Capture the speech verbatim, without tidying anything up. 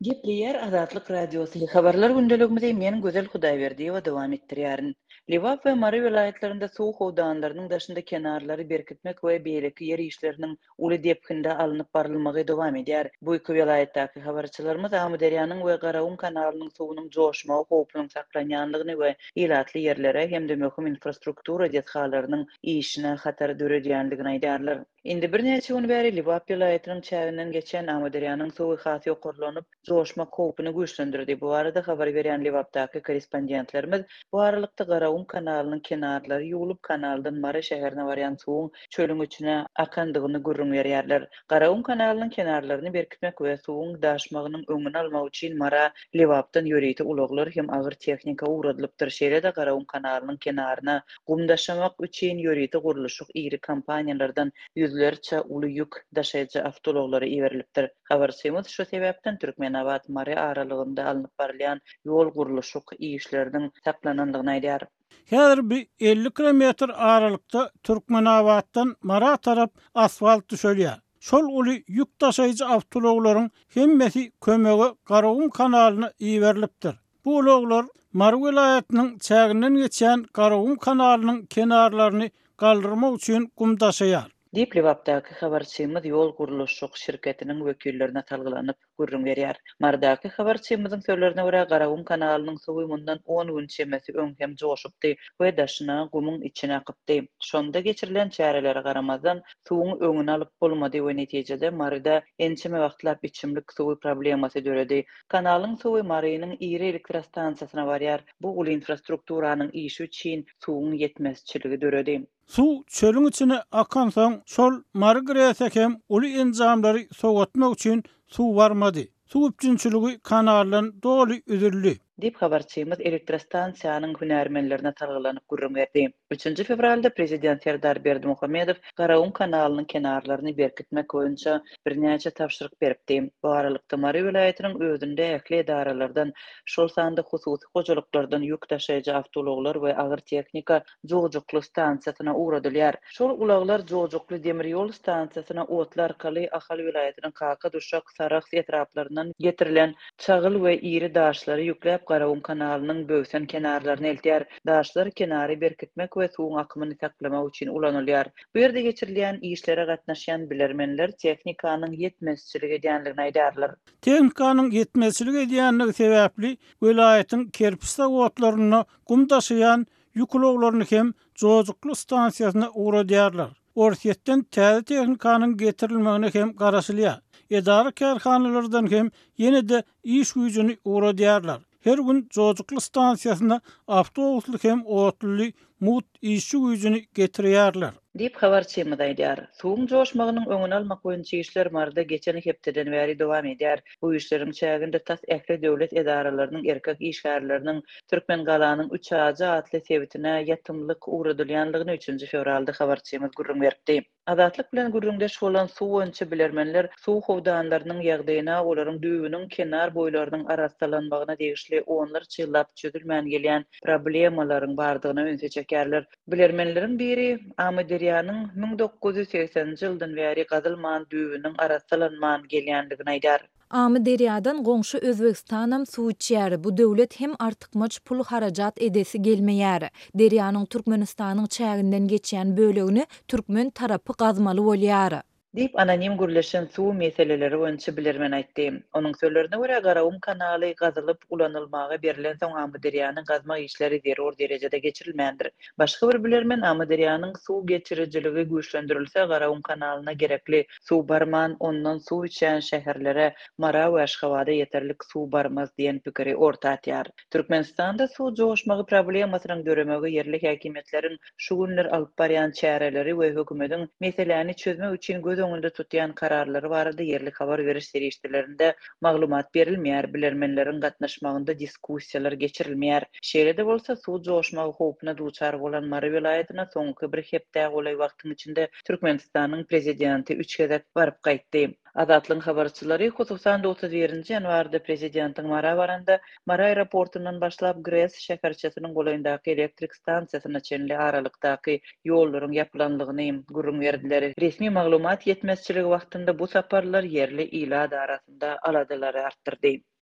Gepleyer Azatlyk Radiosu habarlar gündeligimizde men Gözel Hudaýberdiýewa dowam etdirýärin. Liwap we Mary vilayetlerinde sow howdanlarynyň daşynda kenarlary berkitmek we beýleki ýer işleriniň uly depkinde alınıp barylmagy dowam edýär. Bu iki vilayetdäki habarçylarymyz Amudaryanyň we Garagun kanalynyň sowunyň joşmagy howpunyň saklanýanlygyny we ýylatly ýerlere hem-de möhüm infrastruktura dethallarynyň işine hatar döredýänligini aýdýarlar. Indi bir näçe gün bäri Liwap vilayetiniň çäginden geçen Amudaryanyň sowy hasy okurlanyp joşma howpuny güýçlendirdi. Bu arada habar berýän Liwapdaky korrespondentlerimiz bu aralykda Garagun kanalynyň kenarlary ýuwulup kanaldan Mara şäherine barýan suwuň çölüň içine akandygyny görüň berýärler. Garagun kanalynyň kenarlaryny berkitmek we suwuň daşmagynyň öňüni almak üçin Mara Liwapdan ýöreti ulaglar hem agyr tehnika uradylypdyr. Şeýle-de Garagun kanalynyň kenaryna gumdaşamak üçin ýöreti gurulşyk iri kompaniýalardan yüzlerçe uly ýük daşaýjy awtolawlary iberilipdir. Habarçymyz şu sebäpden Türkmenabad Mara aralygynda alınıp barylýan ýol gurulşyk işleriniň saklanandygyny aýdýar. Häzir bir elli kilometr aralykda Türkmenabaddan Mara tarap asfalt düşelýär. Şol uly ýük daşaýjy awtolawlaryň hemmesi kömegi Garagun kanalyna iberilipdir. Bu ulaglar Mara vilayetiniň çäginden geçen Garagun kanalynyň kenarlaryny galdyrmak üçin gum daşaýar. Dip Liwapdaky habarçymyz ýol gurulşyk şirketiniň wekillerine talgylanyp görüň berýär. Mardaky habarçymyzyň sözlerine görä Garagun kanalynyň suwy mundan on gün çemesi öňkem joşupdy we daşyna gumyň içine akypdy. Şonda geçirilen çärelere garamazdan suwuň öňüni alyp bolmady we netijede Marada ençeme wagtlap içimlik suwy problemasy döredi. Kanalyň suwy Marynyň iri elektrostansiýasyna barýar. Bu uly infrastrukturanyň işi üçin suwuň ýetmezçiligi döredi. Su çölüň içine akan soň şol Mary giresekem uly enjamlary sogatmak üçin su barmady. Su üçinçiligi kanaldan doly üzüldi. Dip habarçymyz elektrostansiýanyň hünärmenlerine talgylanyp görüň berdi. üçünçi fevralda prezident Serdar Berdimuhammedow Garagun kanalynyň kenarlaryny berkitmek boýunça birnäçe tapşyryk beripdi. Bu aralykda Mary vilayetiniň özünde ähli edaralardan şol sanda hususy hojalyklardan ýük daşaýjy awtolawlar we agyr tehnika jogjukly stansiýasyna uradylýar. Şol ulaglar jogjukly demir ýol stansiýasyna otlar arkaly ahal vilayetiniň Kaka, Duşak, Sarax etraplarynyň getirilen çagyl we iri daşlary ýükläp Garagun kanalynyň böwsen kenarlaryna eltýär. Daşlar kenary berkitmek we suwuň akymyny saklamak üçin ulanylýar. Bu ýerde geçirilýän işlere gatnaşan bilermenler tehnikanyň ýetmezçiligi edýänligini aýdarlar. Tehnikanyň ýetmezçiligi edýänligi sebäpli vilayetiň kerpiç zawodlaryna gum daşaýan ýükloglaryny hem jojukly stansiýasyna uradýarlar. Orsiýetden täze tehnikanyň getirilmegine hem garaşylýar. Edara kärhanalardan hem ýene-de iş güýjüni uradýarlar. Her gün jojukly stansiýasyna awtobusly hem otly mut işçi güýjüni getirýärler. Dip habarçymyz aýdýar. Suwuň joşmagynyň öňüni almak boýunça işler Marada geçen hepdeden bäri dowam edýär. Bu işleriň çäginde tas ähli döwlet edaralarynyň erkek işgärleriniň Türkmen galanyň üç aja atly sebitine ýatymlyk uradylýanlygyny üçünçi fevralda habarçymyz görüň berdi. Azatlyk bilen gürrüňdeş bolan suw boýunça bilermenler suw howdanlarynyň ýagdaýyna olaryň düýbüniň kenar boýlarynyň arassalanmagyna degişli onlarça ýyllap çözülmän gelýän problemalaryň bardygyna öňe çekerler. Bilermenleriň biri Amudaryanyň ming dokuz ýüz seksenji ýyldan bäri gazylman düýbüniň arassalanman gelýänligini aýdar. Amudaryadan goňşy Özbegistanam suw içýär. Bu döwlet hem artykmaç pul harajat edesi gelmeýär. Deryanyň Türkmenistanyň çäginden geçýän bölegini türkmen tarapy gazmaly bolýar. Dip anonim gürleşen suw meseleleri boýunça bilermen aýtdy. Onuň sözlerine görä Garagun kanaly gazylyp ulanylmagy berilen soň Amudaryanyň gazma işleri zerur derejede geçirilmändir. Başga bir bilermen Amudaryanyň suw geçirijiligi güýçlendirilse Garagun kanalyna gerekli suw barman, ondan suw içen şäherlere Mara we Aşgabatda ýeterlik suw barmaz diýen pikiri ortatýar. Türkmenistanda suw joşmagy problemasynyň döremegi yerli häkimetleriň şu günler alyp barýan çäreleri we hökümetiň meseleni çözmek üçin göz öňünde tutýan kararlary barada yerlik habar beriş serişdelerinde maglumat berilmeýär, bilermenleriň gatnaşmagynda diskussiýalar geçirilmeýär. Şeýle-de bolsa suw joşmagy howpuna duçar bolan Mara vilayetina soňky bir hepde golay wagtyň içinde Türkmenistanyň prezidenti üç gezek baryp gaýtdy. Azatlyň habarçylary hususan otuz birinji ýanwarda prezidentiň Mara baranda Mara aeroportundan başlap Gres şäherçesiniň golaýyndaky elektrik stansiýasyna çenli aralykdaky ýollaryň ýapylanlygyny görüň berdiler. Resmi maglumat ýetmezçiligi wagtynda bu saparlar yerli ila arasynda aladylary artdyrdy.